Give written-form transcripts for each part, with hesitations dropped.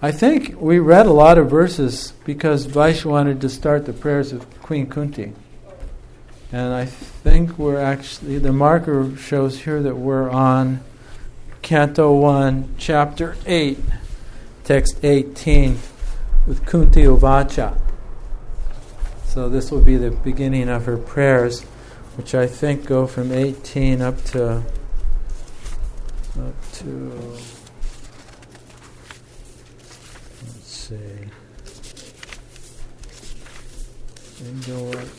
I think we read a lot of verses because Vaish wanted to start the prayers of Queen Kunti. And I think we're actually, the marker shows here that we're on Canto 1, Chapter 8, Text 18, with Kunti Uvacha. So this will be the beginning of her prayers, which I think go from 18 up to let's see, and go up.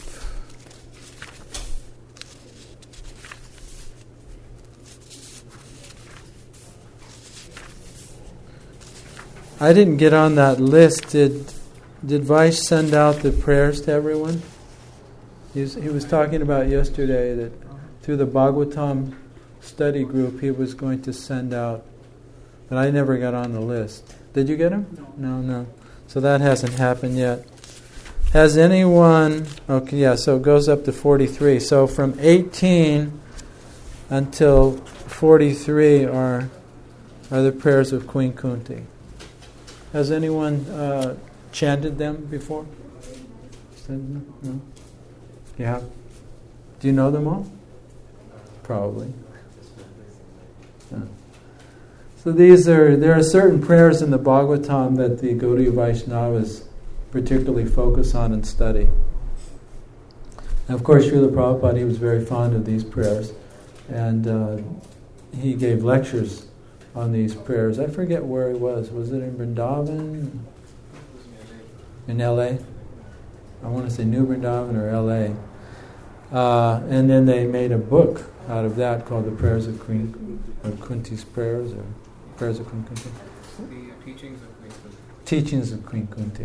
I didn't get on that list. Did Vaish send out the prayers to everyone? He was talking about yesterday that through the Bhagavatam study group he was going to send out, but I never got on the list. Did you get them? No. So that hasn't happened yet. Has anyone... Okay, yeah, so it goes up to 43. So from 18 until 43 are the prayers of Queen Kunti. Has anyone chanted them before? No? Yeah. Do you know them all? Probably. No. So there are certain prayers in the Bhagavatam that the Gaudiya Vaishnavas particularly focus on and study. And of course, Srila Prabhupada, he was very fond of these prayers, and he gave lectures on these prayers. I forget where he was. Was it in Vrindavan? In L.A.? I want to say New Vrindavan or L.A. And then they made a book out of that called The Prayers of Kunti's Prayers, or Prayers of Queen Kunti. The Teachings of Queen Kunti. Teachings of Queen Kunti.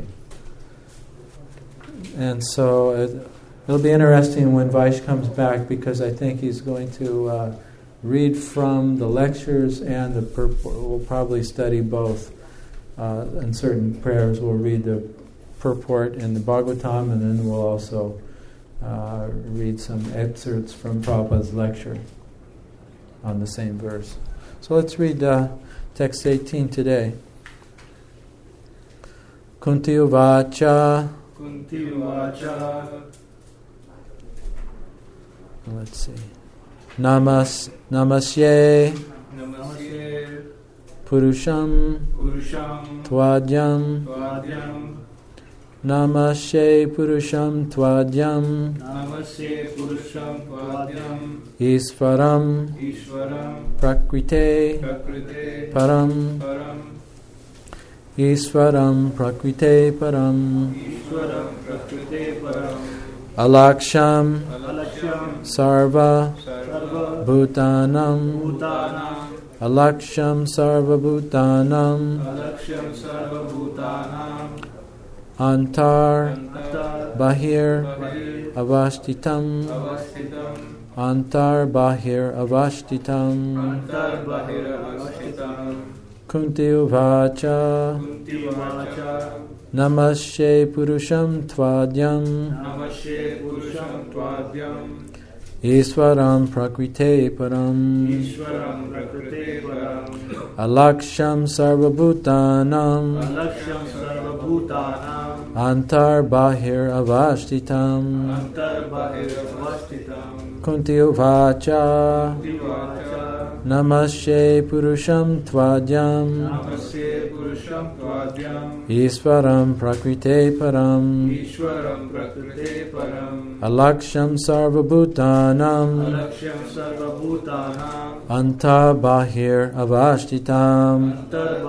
And so it'll be interesting when Vaish comes back, because I think he's going to read from the lectures and the purport. We'll probably study both. In certain prayers we'll read the purport in the Bhagavatam, and then we'll also read some excerpts from Prabhupada's lecture on the same verse. So let's read text 18 today. Kunti Uvacha. Kunti Uvacha. Let's see. Namasye Purusham Tvadyam Namasye Purusham Tvadyam Isvaram Prakrite Param Isvaram Prakrite Param Alaksham Sarva Bhutanam Alaksham Sarva Bhutanam Antar Bahir Avashtitam Antar Bahir Avashtitam Kunti Uvacha Namasye Purusham Tvadyam Iswaram Prakrite Param Alaksham Sarvabhutanam Antar Bahir Avashtitam Kunti Uvacha Namasye Purusham Tvadyam Iswaram Prakrite Param Alaksham Sarvabhutanam Anta Bahir Avashtitam.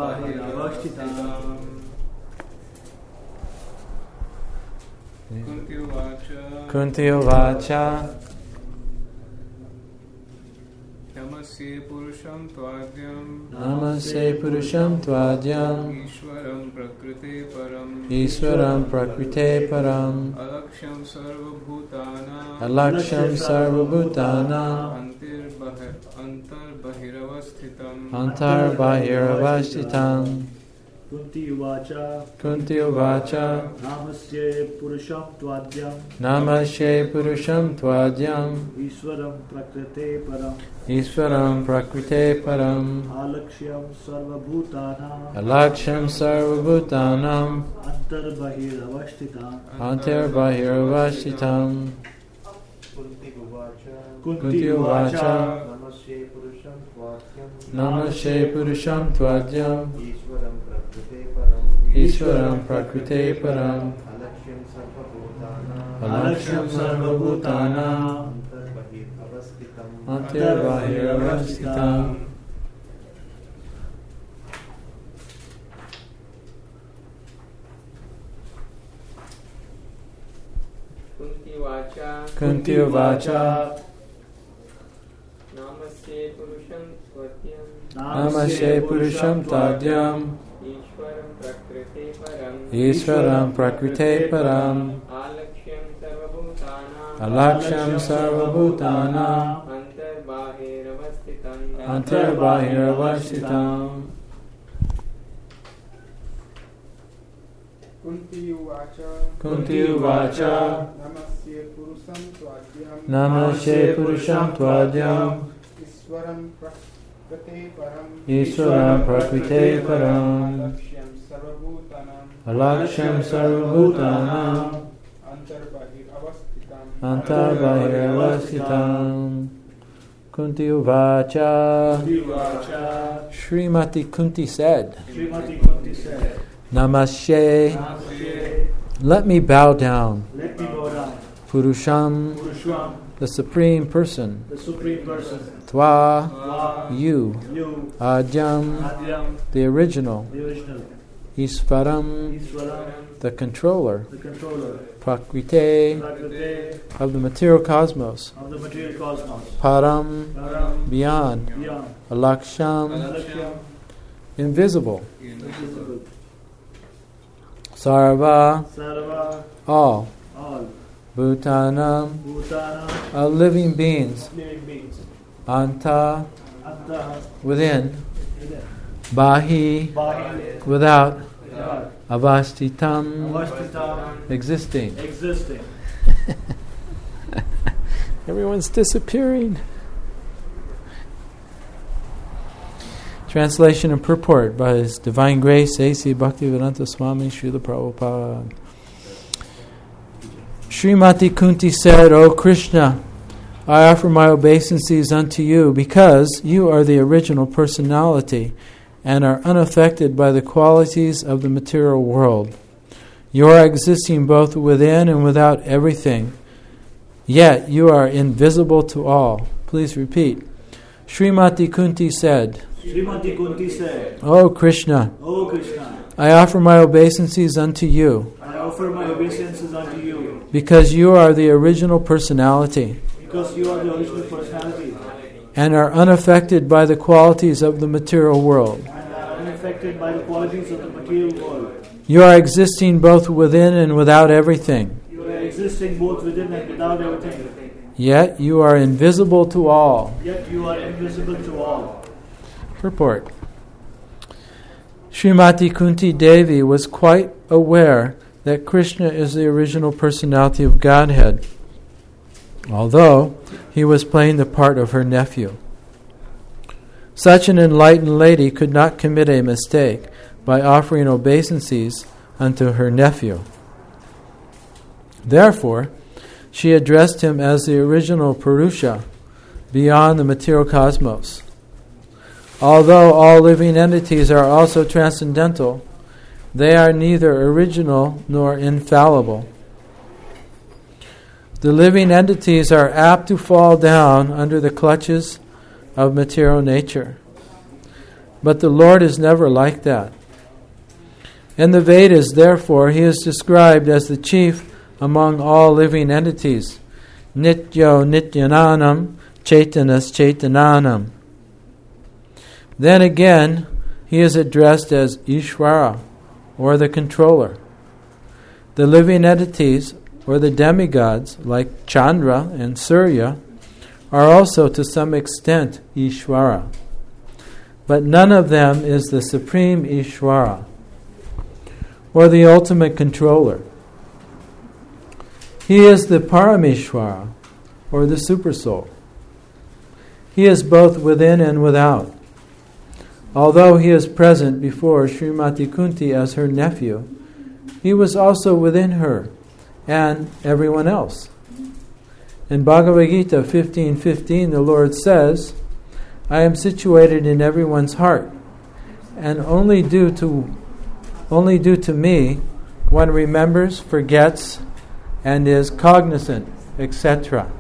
Kunti Uvacha Namasye Purusham Tvadyam Namasye Purusham Tvadyam Ishwaram Prakrite Param Iswaram Prakrite Param Alaksham Sarvabhutana Alaksham Sarvabhutana Antar Bahiravasthitam Antar Bahir Avashtitam Kunti Uvacha Kunti Uvacha Namasye Purusham Tvadyam Namashe Purusham Tvadyam Ishwaram Prakrite Param Ishwaram Prakrite Param Alaksham Sarvabhutanam Alaksham Sarvabhutanam Antarbahir Antar-Bahiravashtitam Kunti Uvacha Namashe Purusham Tvadyam Ishwaram Prakrite Param Alaksham Sarvabhutanam Antar-Bahiravashtitam. Kunti Uvacha Namaste Purusham Tvadyam Namashe Purusham Tvadyam Ishwaram Prakrite Param Ishwaram Prakrite Param Alaksham Sarvabhutanam Alaksham Sarvabhutanam Antarbahiravastitam Antar-Bahiravashtitam. Kunti Uvacha Kunti Uvacha Namasye Purusham Tvadyam Namashe Purusham Tvadyam Ishwaram Prakrite Param Ishwaram Prakrite Param Laksham Sarvabhutanam Alaksham Sarvabhutanam Antarbahiravastitam Antar-Bahiravashtitam. Kunti Uvacha Uvacha Srimati Kunti said, Srimati Kunti said Namashe, Namasye let me bow down. Let me bow down Purusham, Purusham the Supreme Person. the Supreme Person Tva, Tva you. You Adyam, Adyam the original. the original Isvaram, Ishwaram the controller. the controller Prakrite, Prakrite of the material cosmos. of the material cosmos Param, Param beyond. Beyond Alaksham, Alaksham invisible. Invisible Sarva, Sarva all. All Bhutanam, Bhutana living beings. living beings Anta, Atta within. Bahi, Bahi without. God Avashtitam, Avastita existing. existing Everyone's disappearing. Translation and purport by His Divine Grace A.C. Bhaktivedanta Swami Srila Prabhupada. Srimati Kunti said, O Krishna, I offer my obeisances unto you because you are the original personality and are unaffected by the qualities of the material world. You are existing both within and without everything, yet you are invisible to all. Please repeat. Srimati Kunti said, Srimati Kunti said, O Krishna, O Krishna, I offer my obeisances unto you I offer my obeisances unto you because you are the original personality because you are the original personality and are unaffected by the qualities of the material world. and are unaffected by the qualities of the material world. You are existing both within and without everything, You are existing both within and without everything, yet you are invisible to all. yet you are invisible to all. Purport. Srimati Kunti Devi was quite aware that Krishna is the original personality of Godhead, although he was playing the part of her nephew. Such an enlightened lady could not commit a mistake by offering obeisances unto her nephew. Therefore, she addressed him as the original Purusha, beyond the material cosmos. Although all living entities are also transcendental, they are neither original nor infallible. The living entities are apt to fall down under the clutches of material nature. But the Lord is never like that. In the Vedas, therefore, He is described as the chief among all living entities. Nityo Nityananam Chaitanas Chaitananam. Then again, He is addressed as Ishvara, or the controller. The living entities, or the demigods, like Chandra and Surya, are also to some extent Ishvara. But none of them is the supreme Ishvara. or the ultimate controller. He is the Parameshwara, or the Supersoul. He is both within and without. Although he is present before Srimati Kunti as her nephew, he was also within her and everyone else. In Bhagavad Gita 15:15, the Lord says, I am situated in everyone's heart, and only due to me one remembers, forgets, and is cognizant, etc.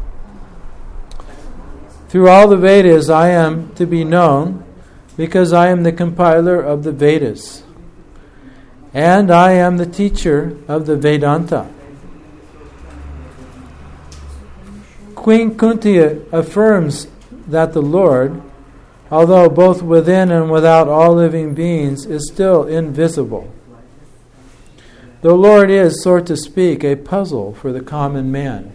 Through all the Vedas I am to be known, because I am the compiler of the Vedas, and I am the teacher of the Vedanta. Queen Kunti affirms that the Lord, although both within and without all living beings, is still invisible. The Lord is, so to speak, a puzzle for the common man.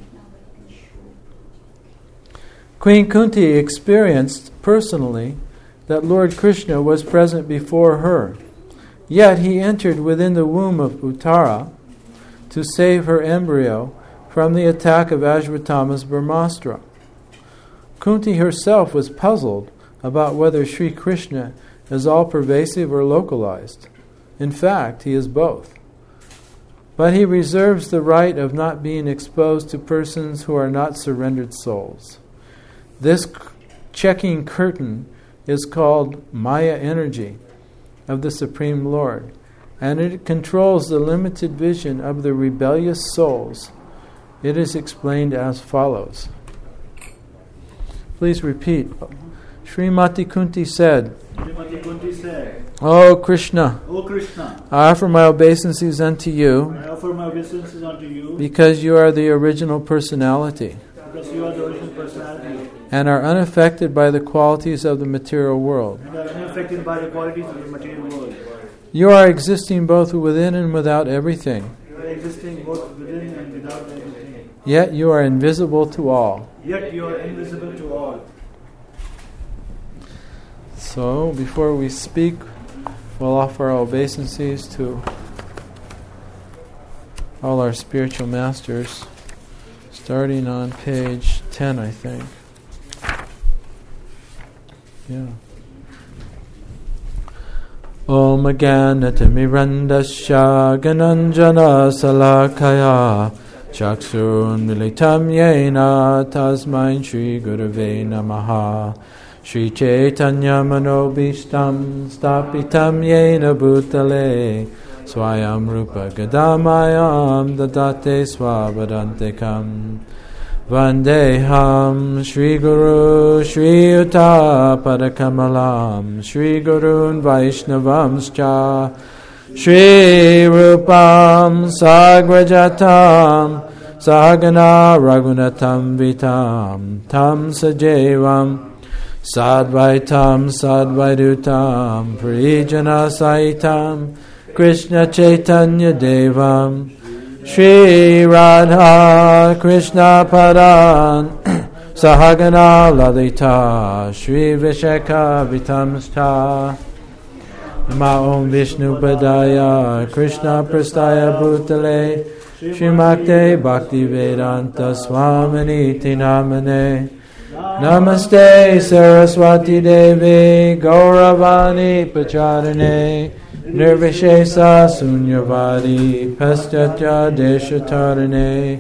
Queen Kunti experienced personally that Lord Krishna was present before her, yet he entered within the womb of Uttara to save her embryo from the attack of Ashwatthama's Brahmastra. Kunti herself was puzzled about whether Sri Krishna is all-pervasive or localized. In fact, he is both. But he reserves the right of not being exposed to persons who are not surrendered souls. This checking curtain is called Maya energy of the Supreme Lord, and it controls the limited vision of the rebellious souls. It is explained as follows. Please repeat. Srimati Kunti said, O Krishna, I offer my obeisances unto you, because you are the original personality, and are unaffected by the qualities of the material world. You are existing both within and without everything. Yet you are invisible to all. So, before we speak, we'll offer our obeisances to all our spiritual masters, starting on page 10, I think. Yeah. Om Ganatamirandasya Gananjana Salakaya Chaksun Militam Yena Tasmain Shri Gurave Namaha Shri Chaitanya Manobishtam Stapitam Yena Bhutale Swayam Rupa Gadamayam Dadate Swabhadantekam Vandeham Shri Guru Shri Yuta Padakamalam Shri Gurun Vaishnavamscha Shri Rupam Sagrajatam Sahagana Raghunatam Vitam Tam Sajevam Sadvaitam Sadvaidutam Prijana Saitam Krishna Chaitanya Devam Shri Radha Krishna Padan Sahagana Lalita Shri Vishaka Vitamsta Nama Om Vishnu Padaya Krishna Prastaya Bhutale Shrimakte Bhakti Vedanta Swamini Tinamane Namaste Saraswati Devi Gauravani Pacharane Nirvishesa Sunyavadi Paschatya Deshatarane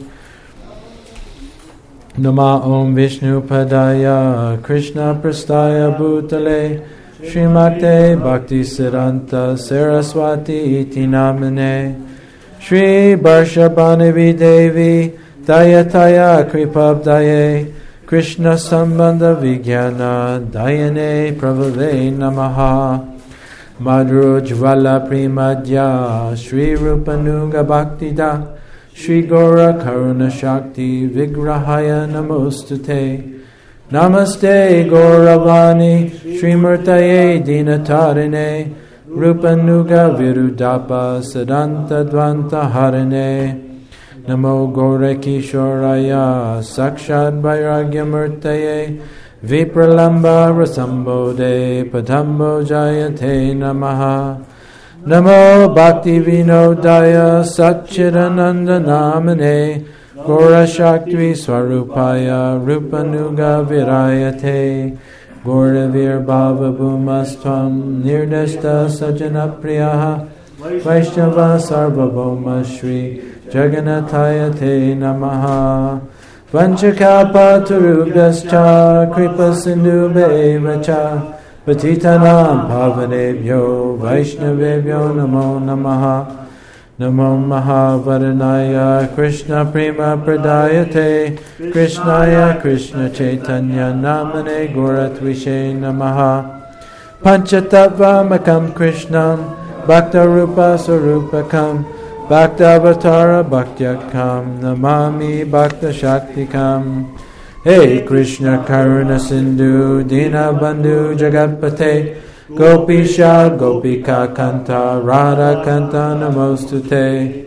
Nama Om Vishnu Padaya Krishna Prastaya Bhutale Srimate Bhakti Siddhanta Saraswati Iti Namane Shri Barshabhanavi Devi Dayataya Kripabdaye Krishna Sambandha Vijnana Dayane Pravave Namaha Madhurujvala Primadya Shri Rupanuga Bhaktida Shri Gora Karuna Shakti Vigrahaya Namostute Namaste Gauravani Shri Murtaye Dinatarine Rupanuga Virudapa Siddhanta Dvanta Harine Namo Gorakishoraya Sakshad Vairagya Murtaye Vipralamba Rasambode Padambo Jayate Namaha Namo Bhakti Vinodaya Satchidananda Namane Gora Shakti Swarupaya Rupanuga Virayate Gauravir Bhava Bhumastvam Nirdashta Sajana Priyaha Vaishnava Sarvabhauma Shri Jagannathaya Te Namaha Vanchakapa Turubhyascha Kripa Sindhu Bevacha Patitanam Pavanebhyo Vaishnavebhyo Namo Namaha Namo Mahavaranaya Krishna Prema Pradayate Krishnaya Krishna Chaitanya Namane Goratvishe Namaha Panchatattva Makam Krishnam Bhakta Rupa Sarupakam Bhakta Avatara Bhaktyakam Namami Bhakta Shaktikam Hey Krishna Karuna Sindhu Dina Bandhu Jagatpate Gopisha Gopika Kanta Radha Kanta Namostute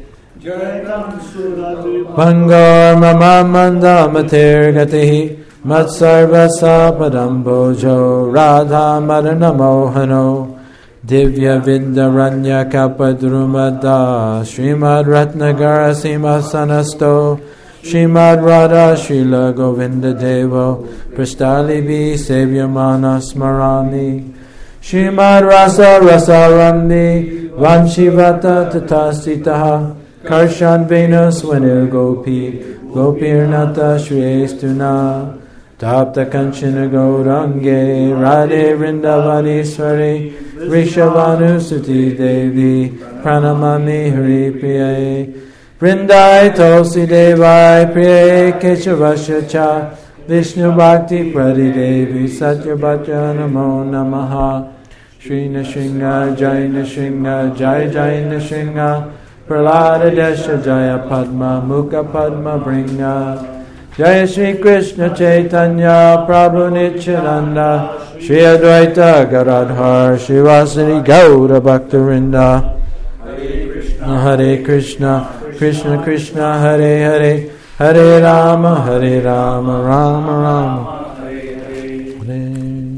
Bhangar Mama Manda Mater Gatihi Matsarvasa Padambojo Radha Madana Mohano Divya Vidaranya Kapadrumada Srimad Ratnagara Simhasanasto Srimad Radha Srila Govinda Devo Prastalivi Sevyamana Smarani Srimad Rasa Rasarandi Vanshivata Tatasitaha Karshan Venus Vanil Gopi Gopirnata Shrestuna Tapta Kanchana Gaurange Radhe Vrindavaniswari Rishabhanu Suti Devi Pranamami Hari Priyaye Vrindai Tulsi Devai Priyaye Keshavasya Cha Vishnu Bhakti Prati Devi Satya Bhaja Namo Namaha Shri Nrsimha Jai Nrsimha Jai Jai Nrsimha Prahlada Desha Jaya Padma Mukha Padma Bringa Jaya Shri Krishna Chaitanya Prabhu Nityananda Shri Advaita Gadadhar Shivasari Gaura Bhaktarinda Hare Krishna Krishna Krishna Hare Hare Hare Rama Rama Rama Hare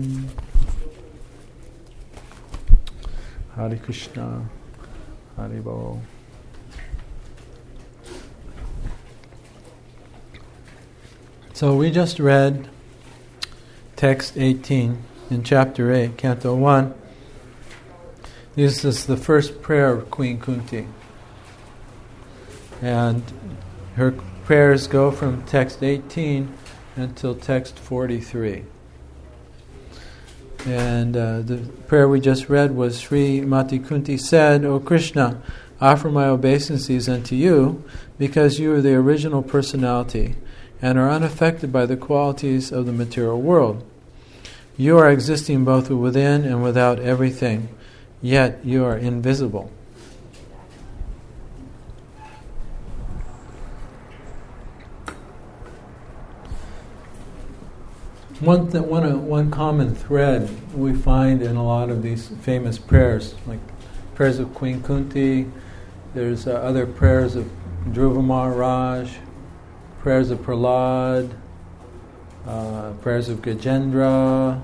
Hare Krishna Hare Bol. So we just read text 18 in chapter 8, canto 1. This is the first prayer of Queen Kunti. And her prayers go from text 18 until text 43. And the prayer we just read was Sri Mati Kunti said, O Krishna, offer my obeisances unto you because you are the original personality and are unaffected by the qualities of the material world. You are existing both within and without everything, yet you are invisible. One common thread we find in a lot of these famous prayers, like prayers of Queen Kunti, there's other prayers of Dhruva Maharaj, prayers of Prahlad, prayers of Gajendra,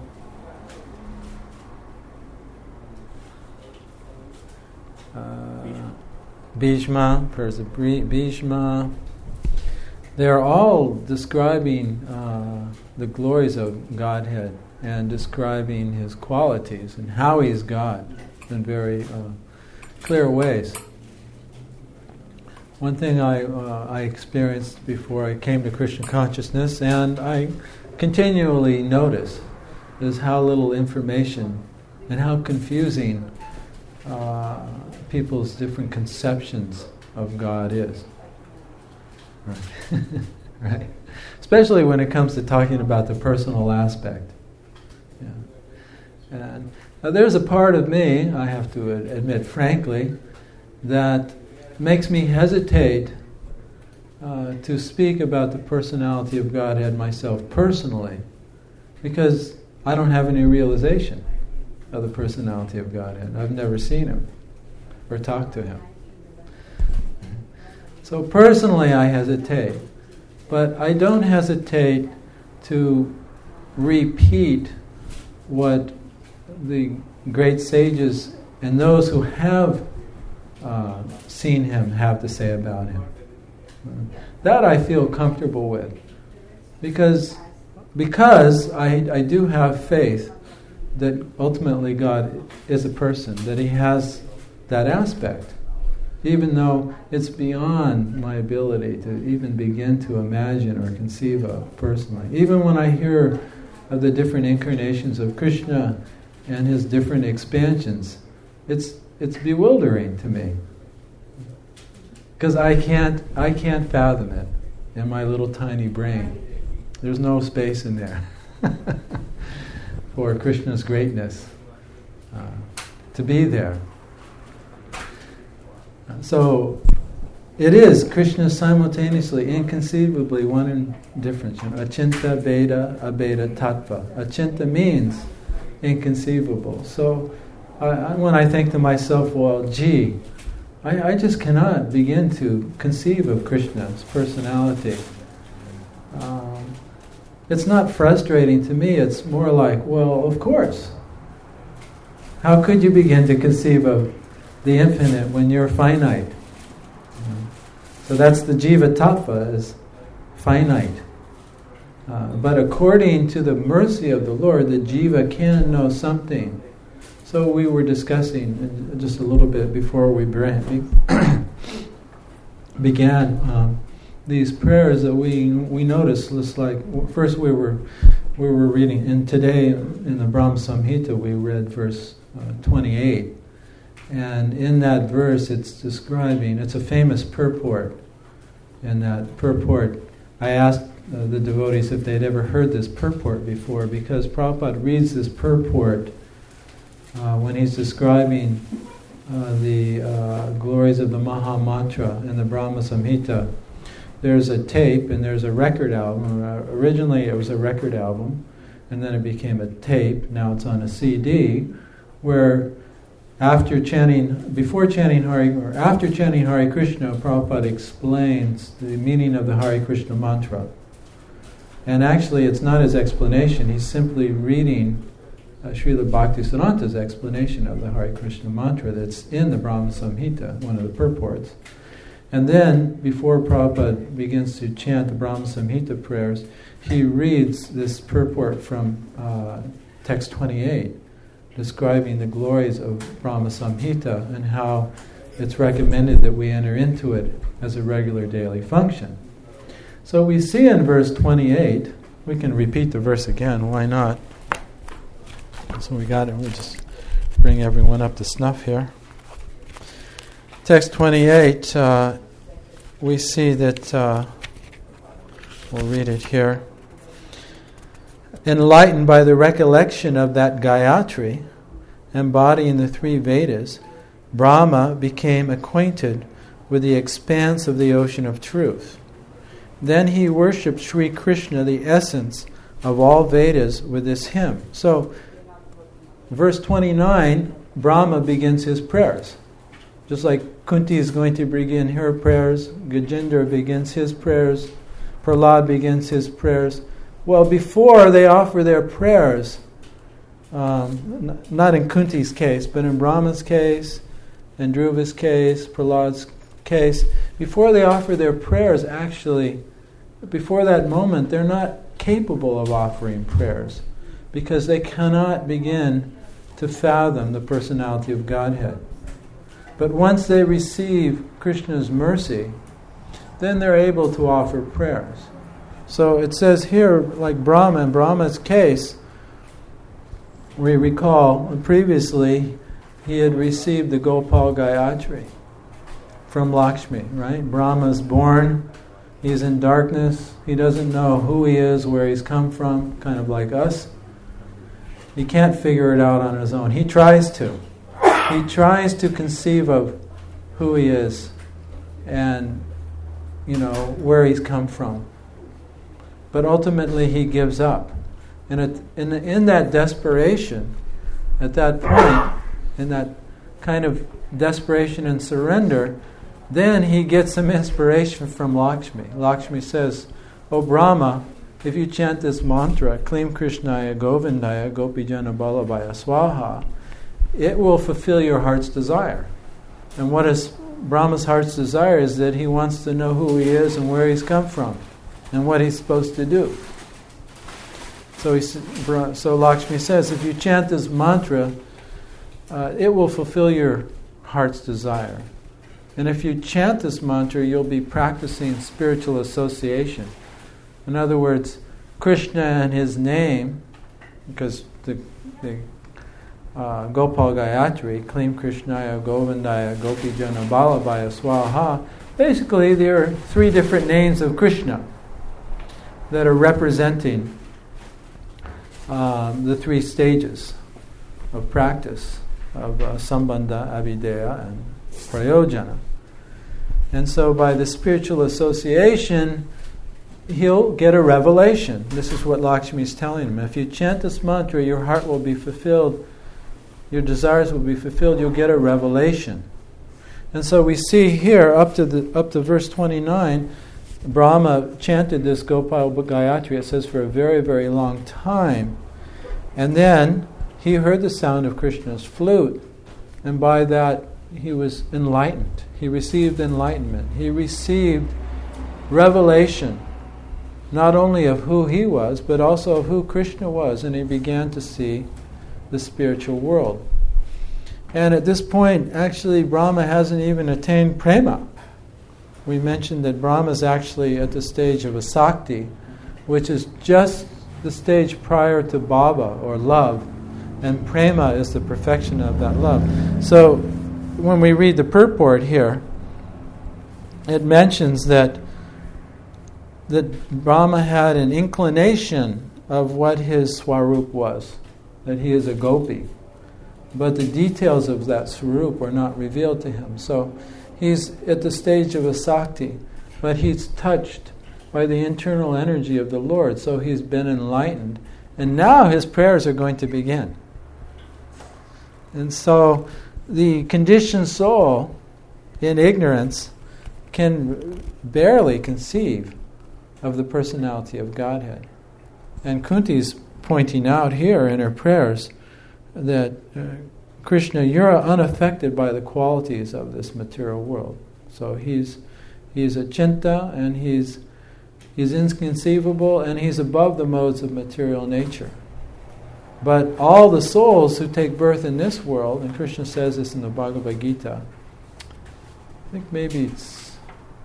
Bhishma, prayers of Bhishma. They're all describing the glories of Godhead and describing His qualities and how He is God in very clear ways. One thing I experienced before I came to Krishna consciousness, and I continually notice, is how little information and how confusing people's different conceptions of God is. Right. Right. Especially when it comes to talking about the personal aspect. Yeah. And there's a part of me, I have to admit frankly, that makes me hesitate to speak about the personality of Godhead myself personally, because I don't have any realization of the personality of Godhead. I've never seen Him or talked to Him. So personally I hesitate, but I don't hesitate to repeat what the great sages and those who have seen him have to say about him. That I feel comfortable with, because I do have faith that ultimately God is a person, that he has that aspect, even though it's beyond my ability to even begin to imagine or conceive of personally. Even when I hear of the different incarnations of Krishna and his different expansions, it's bewildering to me, because I can't fathom it in my little tiny brain. There's no space in there for Krishna's greatness to be there. So it is Krishna simultaneously, inconceivably one and different. Achinta Veda Abheda Tattva. Achinta means inconceivable. So when I think to myself, well, gee, I just cannot begin to conceive of Krishna's personality. It's not frustrating to me, it's more like, well, of course. How could you begin to conceive of the infinite when you're finite? So that's the jiva tattva, is finite. But according to the mercy of the Lord, the jiva can know something. So we were discussing just a little bit before we began these prayers that we noticed. Just like first we were reading, and today in the Brahma Samhita we read verse 28, and in that verse it's a famous purport. In that purport, I asked the devotees if they'd ever heard this purport before, because Prabhupada reads this purport when he's describing the glories of the Maha Mantra in the Brahma Samhita. There's a tape and there's a record album. Originally it was a record album, and then it became a tape. Now it's on a CD, where after chanting Hare Krishna, Prabhupada explains the meaning of the Hare Krishna mantra. And actually it's not his explanation, he's simply reading Srila Bhaktisiddhanta's explanation of the Hare Krishna mantra that's in the Brahma Samhita, one of the purports. And then, before Prabhupada begins to chant the Brahma Samhita prayers, he reads this purport from text 28, describing the glories of Brahma Samhita and how it's recommended that we enter into it as a regular daily function. So we see in verse 28, we can repeat the verse again, why not? So we got it, we'll just bring everyone up to snuff here. Text 28, we see that, we'll read it here. Enlightened by the recollection of that Gayatri, embodying the three Vedas, Brahma became acquainted with the expanse of the ocean of truth. Then he worshipped Sri Krishna, the essence of all Vedas, with this hymn. So, verse 29, Brahma begins his prayers. Just like Kunti is going to begin her prayers, Gajendra begins his prayers, Prahlad begins his prayers. Well, before they offer their prayers, not in Kunti's case, but in Brahma's case, in Dhruva's case, Prahlad's case, before they offer their prayers, actually, before that moment, they're not capable of offering prayers, because they cannot begin to fathom the personality of Godhead. But once they receive Krishna's mercy, then they're able to offer prayers. So it says here, like Brahma, in Brahma's case, we recall previously he had received the Gopal Gayatri from Lakshmi, right? Brahma's born, he's in darkness, he doesn't know who he is, where he's come from, kind of like us. He can't figure it out on his own. He tries to. He tries to conceive of who he is and, where he's come from. But ultimately he gives up. And in that desperation, at that point, in that kind of desperation and surrender, then he gets some inspiration from Lakshmi. Lakshmi says, "O Brahma, if you chant this mantra, Klim Krishnaya Govindaya Gopijana Balabhaya Swaha, it will fulfill your heart's desire. And what is Brahma's heart's desire is that he wants to know who he is and where he's come from and what he's supposed to do. So Lakshmi says, if you chant this mantra, it will fulfill your heart's desire. And if you chant this mantra, you'll be practicing spiritual association. In other words, Krishna and his name, because the Gopal Gayatri, Klim Krishnaya, Govindaya, Gopijana, Balabhaya, Swaha, basically there are 3 different names of Krishna that are representing the 3 stages of practice of Sambandha, Abhideya, and Prayojana. And so by the spiritual association, he'll get a revelation. This is what Lakshmi is telling him. If you chant this mantra, your heart will be fulfilled, your desires will be fulfilled, you'll get a revelation. And so we see here, up to verse 29, Brahma chanted this Gopal Gayatri, it says, for a very, very long time. And then he heard the sound of Krishna's flute, and by that he was enlightened. He received enlightenment. He received revelation, not only of who he was, but also of who Krishna was, and he began to see the spiritual world. And at this point, actually, Brahma hasn't even attained prema. We mentioned that Brahma is actually at the stage of asakti, which is just the stage prior to bhava, or love, and prema is the perfection of that love. So when we read the purport here, it mentions that Brahma had an inclination of what his swarup was, that he is a gopi. But the details of that swarup were not revealed to him. So he's at the stage of asakti, but he's touched by the internal energy of the Lord, so he's been enlightened. And now his prayers are going to begin. And so the conditioned soul in ignorance can barely conceive of the personality of Godhead. And Kunti's pointing out here in her prayers that Krishna, you're unaffected by the qualities of this material world. So he's a chinta, and he's inconceivable, and he's above the modes of material nature. But all the souls who take birth in this world, and Krishna says this in the Bhagavad Gita, I think maybe it's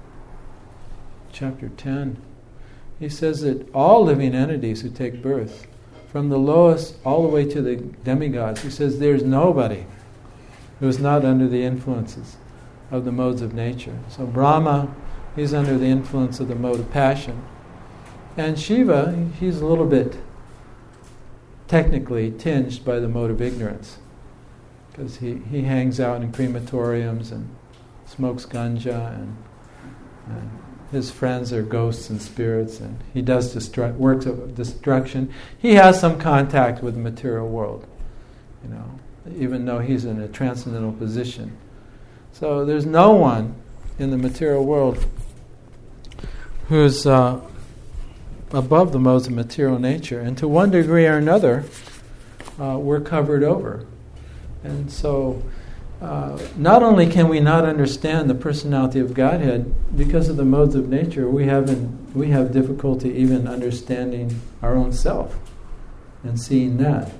chapter 10, he says that all living entities who take birth, from the lowest all the way to the demigods, he says there's nobody who is not under the influences of the modes of nature. So Brahma, he's under the influence of the mode of passion. And Shiva, he's a little bit technically tinged by the mode of ignorance, because he hangs out in crematoriums and smokes ganja, and his friends are ghosts and spirits, and he does works of destruction. He has some contact with the material world, even though he's in a transcendental position. So there's no one in the material world who's above the modes of material nature, and to one degree or another, we're covered over. And so not only can we not understand the personality of Godhead because of the modes of nature, we have difficulty even understanding our own self and seeing that.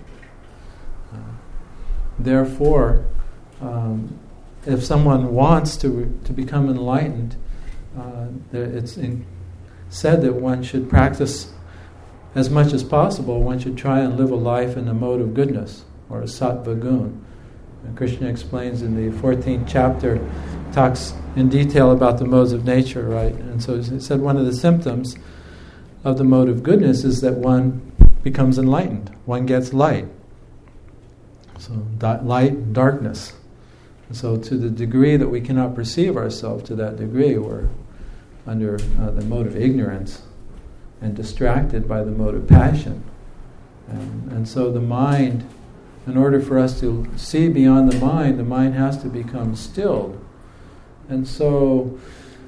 Therefore, if someone wants to become enlightened, it's said that one should practice as much as possible. One should try and live a life in the mode of goodness, or a sattva gun. And Krishna explains in the 14th chapter, talks in detail about the modes of nature, right? And so he said one of the symptoms of the mode of goodness is that one becomes enlightened. One gets light. So light and darkness. And so to the degree that we cannot perceive ourselves, to that degree we're under the mode of ignorance and distracted by the mode of passion. And so the mind, in order for us to see beyond the mind has to become stilled. And so,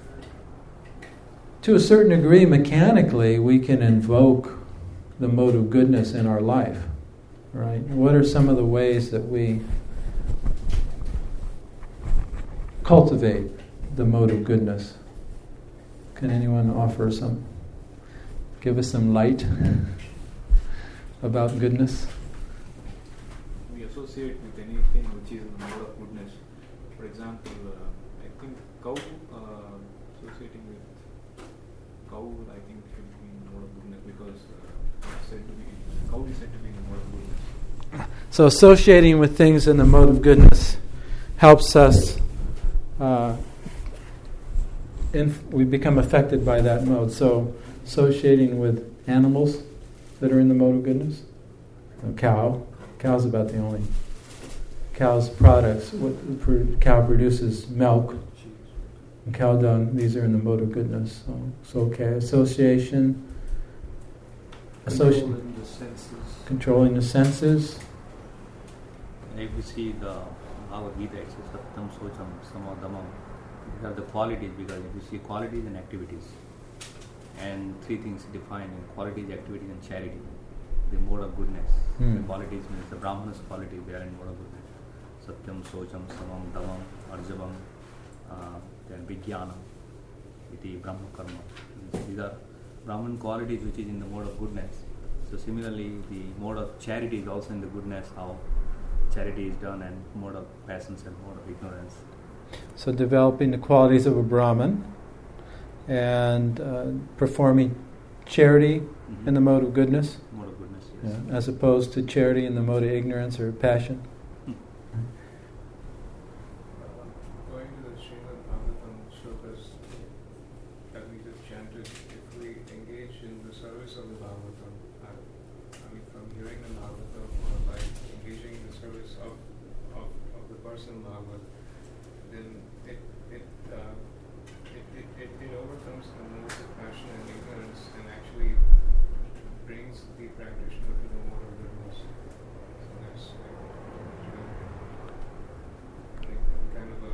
to a certain degree, mechanically, we can invoke the mode of goodness in our life. Right? What are some of the ways that we cultivate the mode of goodness? Can anyone offer give us some light about goodness? We associate with anything which is in the mode of goodness. For example, I think cow, associating with cow, I think should be in the mode of goodness because cow is said to be in the mode of goodness. So associating with things in the mode of goodness helps us, we become affected by that mode. So associating with animals that are in the mode of goodness, a cow's about the only, cow's products, cow produces milk and cow dung, these are in the mode of goodness. So okay, association, controlling the senses. If you see the Bhagavad Gita, it says Satyam, Socham, Sama, Damam. These are the qualities, because if you see qualities and activities, and three things defined: qualities, activities, and charity. The mode of goodness. The qualities means the Brahmanas quality, they are in mode of goodness. Satyam, Socham, Samam, Damam, Arjavam, then Vijnana, Iti, Brahma Karma. These are Brahman qualities which is in the mode of goodness. So similarly, the mode of charity is also in the goodness, how charity is done, and mode of passions and mode of ignorance. So developing the qualities of a Brahman and performing charity in the mode of goodness. Mode of goodness, yes. Yeah, as opposed to charity in the mode of ignorance or passion. Going to the Srimad Bhagavatam shlokas that we just chanted, if we engage in the service of the Bhagavatam, from hearing the Bhagavatam or by engaging in the service of the person Bhagavat, then it overcomes the moods of passion and ignorance and actually brings the practitioner to the mode of goodness. So that's kind of a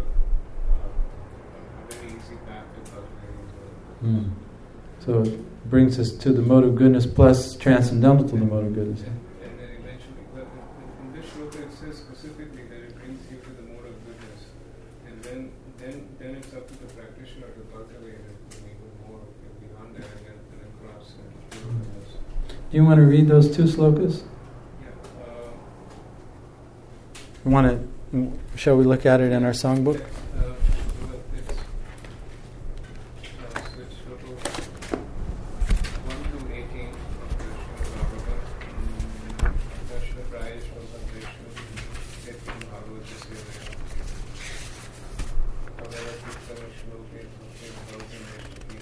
very easy path to cultivating as well. So it brings us to the mode of goodness plus transcendental to the mode of goodness. And then eventually, but in this shloka it says specifically that it brings you to the mode of goodness. And then it's up to the practitioner to cultivate it even more beyond that and then cross and do goodness. Do you want to read those two slokas? Yeah. Shall we look at it in our songbook? It's shloka 1 to 18 of the Srimad Bhagavatam. Krishna Praya Shloka Krishna Chaitanya Bhagavata Sevaya. Bhagavad Gita Shloka Bhakti Bhagavata Neshti.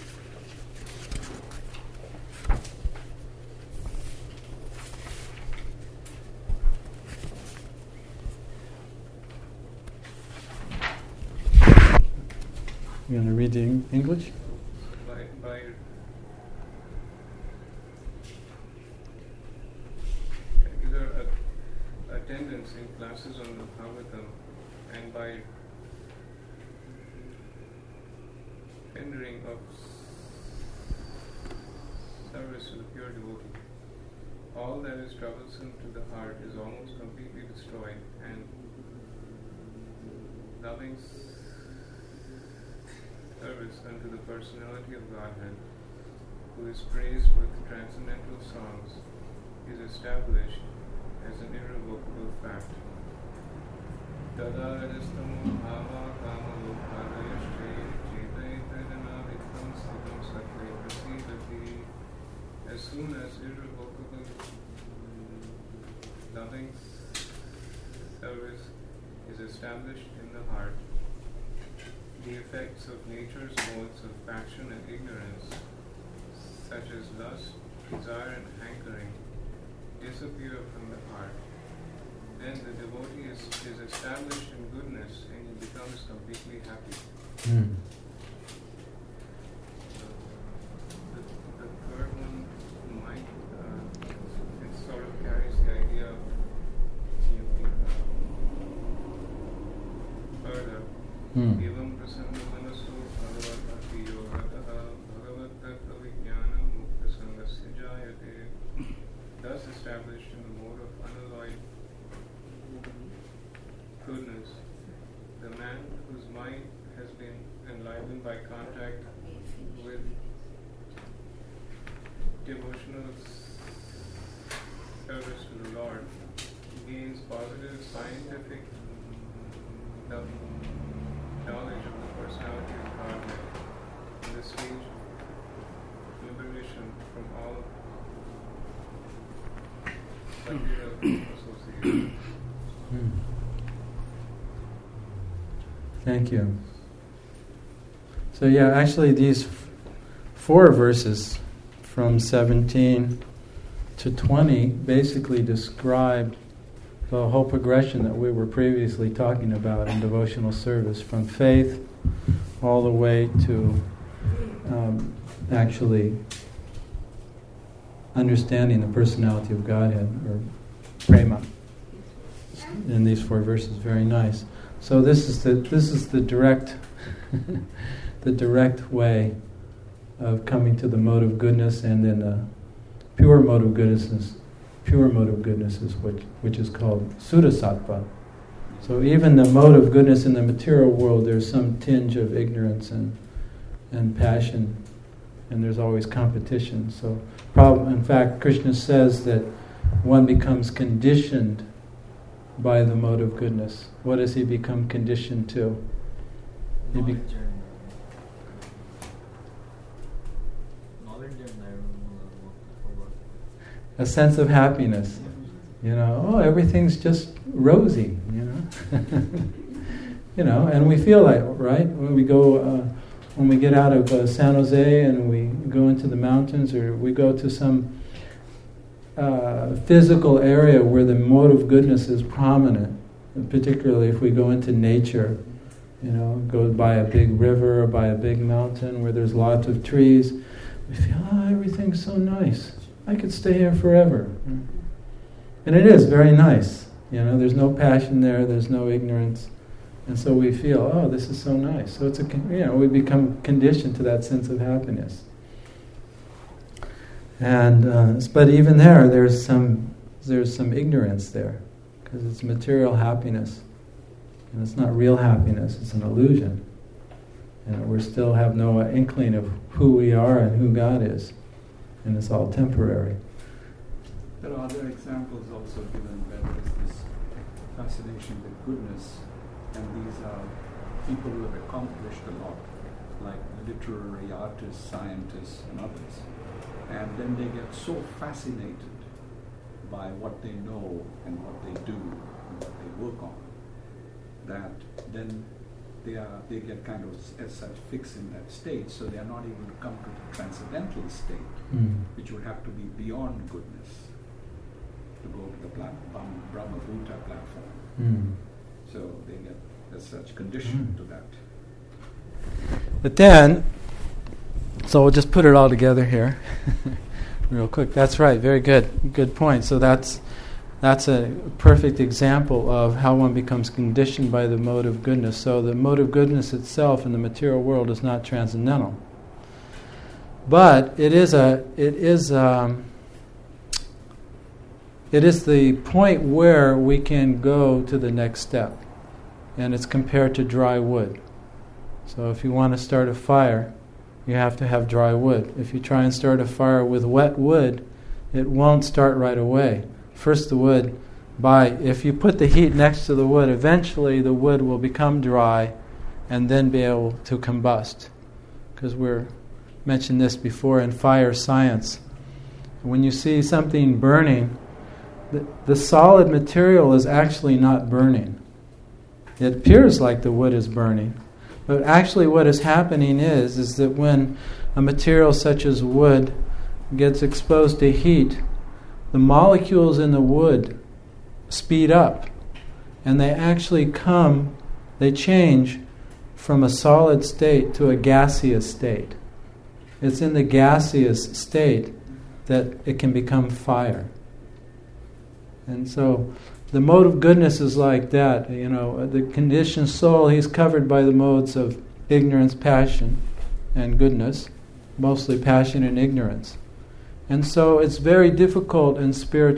You want to read the English? By either attendance in classes on the Bhagavatam and by rendering of service to the pure devotee. All that is troublesome to the heart is almost completely destroyed, and loving service unto the personality of Godhead, who is praised with transcendental songs, is established as an irrevocable fact. Tada rajastamo bhava kama lokadayashte chetayitadana vikram siddham sattve prasidati. As soon as irrevocable loving service is established in the heart, the effects of nature's modes of passion and ignorance, such as lust, desire, and hankering, disappear from the heart. Then the devotee is established in goodness and he becomes completely happy. The third one might, it sort of carries the idea of further. Evam prasanna manaso bhagavat bhakti yogataha bhagavat tattva vijnanam mukta sangasya jayate. Thus established in the mode of unalloyed goodness, the man whose mind by contact with devotional service to the Lord, gains positive scientific knowledge of the personality of Godhead in the stage of liberation from all material association. Thank you. So yeah, actually these 4 verses from 17 to 20 basically describe the whole progression that we were previously talking about in devotional service, from faith all the way to actually understanding the personality of Godhead, or prema. In these 4 verses, very nice. So this is the direct the direct way of coming to the mode of goodness, and then the pure mode of goodness is which is called Sudasattva. So even the mode of goodness in the material world, there's some tinge of ignorance and passion, and there's always competition. So in fact, Krishna says that one becomes conditioned by the mode of goodness. What does he become conditioned to? A sense of happiness. Everything's just rosy, and we feel like, right? When we get out of San Jose and we go into the mountains, or we go to some physical area where the mode of goodness is prominent, particularly if we go into nature, go by a big river or by a big mountain where there's lots of trees, we feel, everything's so nice. I could stay here forever. And it is very nice. There's no passion there, there's no ignorance. And so we feel, this is so nice. So it's we become conditioned to that sense of happiness. And but even there's some ignorance there, because it's material happiness, and it's not real happiness. It's an illusion. We still have no inkling of who we are and who God is, and it's all temporary. There are other examples also given where there is this fascination with goodness, and these are people who have accomplished a lot, like literary artists, scientists, and others. And then they get so fascinated by what they know and what they do and what they work on, that then they get kind of as such fixed in that state, so they are not able to come to the transcendental state, which would have to be beyond goodness, to go to the Brahma Bhuta platform. So they get as such conditioned to that. But then, so we'll just put it all together here real quick. That's right, very good point. So that's a perfect example of how one becomes conditioned by the mode of goodness. So the mode of goodness itself in the material world is not transcendental, but it is the point where we can go to the next step, and it's compared to dry wood. So if you want to start a fire, you have to have dry wood. If you try and start a fire with wet wood, it won't start right away. First the wood, if you put the heat next to the wood, eventually the wood will become dry and then be able to combust. Because we're mentioned this before in fire science. When you see something burning, the solid material is actually not burning. It appears like the wood is burning, but actually what is happening is that when a material such as wood gets exposed to heat, the molecules in the wood speed up, and they change from a solid state to a gaseous state. It's in the gaseous state that it can become fire. And so the mode of goodness is like that. The conditioned soul, he's covered by the modes of ignorance, passion, and goodness, mostly passion and ignorance. And so it's very difficult in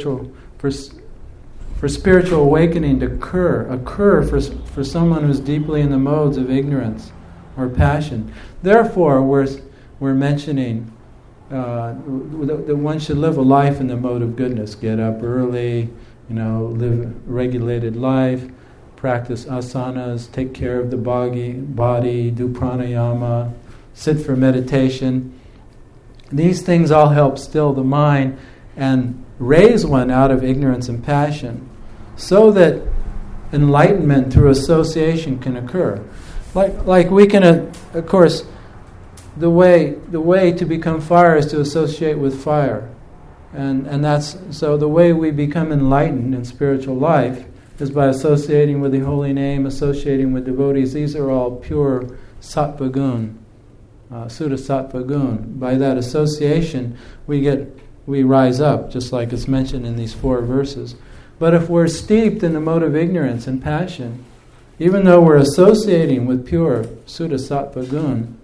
for spiritual awakening to occur for someone who's deeply in the modes of ignorance or passion. Therefore, we're mentioning that one should live a life in the mode of goodness. Get up early, live a regulated life, practice asanas, take care of the body, do pranayama, sit for meditation. These things all help still the mind and raise one out of ignorance and passion, so that enlightenment through association can occur. Like we can, of course, the way to become fire is to associate with fire, and that's so. The way we become enlightened in spiritual life is by associating with the holy name, associating with devotees. These are all pure sattva gun, Sudha sattva gun. By that association, we rise up, just like it's mentioned in these 4 verses. But if we're steeped in the mode of ignorance and passion, even though we're associating with pure Sudha sattva gun,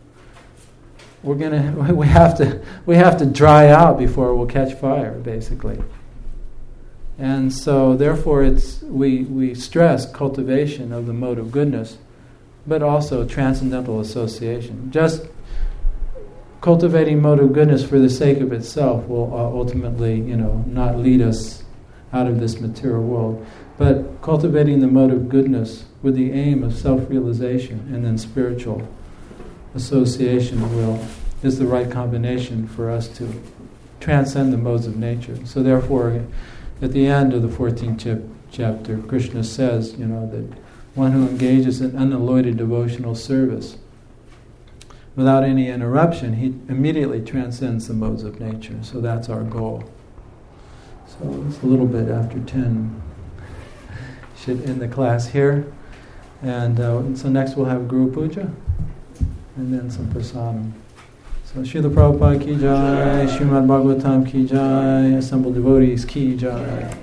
we have to dry out before we'll catch fire, basically. And so, therefore, we stress cultivation of the mode of goodness, but also transcendental association. Just cultivating mode of goodness for the sake of itself will ultimately, not lead us out of this material world. But cultivating the mode of goodness with the aim of self-realization and then spiritual association is the right combination for us to transcend the modes of nature. So therefore, at the end of the 14th chapter, Krishna says, that one who engages in unalloyed devotional service without any interruption, he immediately transcends the modes of nature. So that's our goal. So it's a little bit after 10. Should end the class here. And so next we'll have Guru Puja, and then some prasadam. So Srila Prabhupada ki jai, Srimad Bhagavatam ki jai, assembled devotees ki jai.